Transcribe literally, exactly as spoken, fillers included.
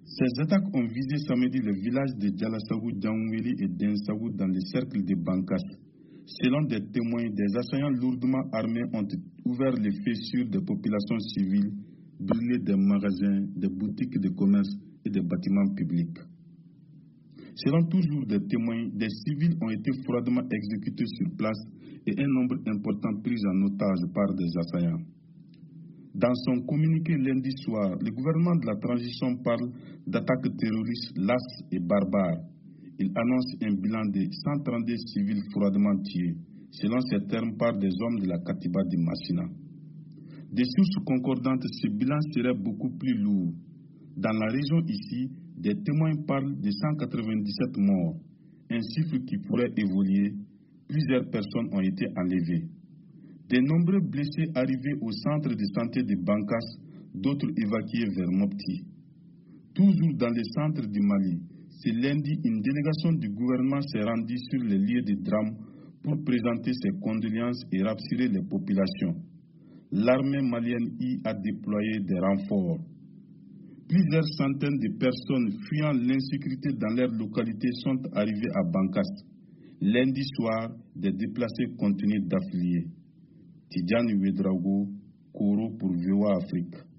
Ces attaques ont visé samedi le village de Djalassagou, Djangoumeli et d'Ensagou dans le cercle de Bankas. Selon des témoins, des assaillants lourdement armés ont ouvert les feux sur des populations civiles, brûlé des magasins, des boutiques de commerce et des bâtiments publics. Selon toujours des témoins, des civils ont été froidement exécutés sur place et un nombre important pris en otage par des assaillants. Dans son communiqué lundi soir, le gouvernement de la transition parle d'attaques terroristes lasses et barbares. Il annonce un bilan de cent trente-deux civils froidement tués, selon ces termes par des hommes de la Katiba de Massina. Des sources concordantes, ce bilan serait beaucoup plus lourd. Dans la région ici, des témoins parlent de cent quatre-vingt-dix-sept morts, un chiffre qui pourrait évoluer. Plusieurs personnes ont été enlevées. De nombreux blessés arrivés au centre de santé de Bankas, d'autres évacués vers Mopti. Toujours dans le centre du Mali, ce lundi, une délégation du gouvernement s'est rendue sur les lieux de drame pour présenter ses condoléances et rassurer les populations. L'armée malienne y a déployé des renforts. Plusieurs centaines de personnes fuyant l'insécurité dans leur localité sont arrivées à Bankas. Lundi soir, des déplacés continuent d'affilier. Tidjani Ouedraogo, Koro pour V O A Afrique.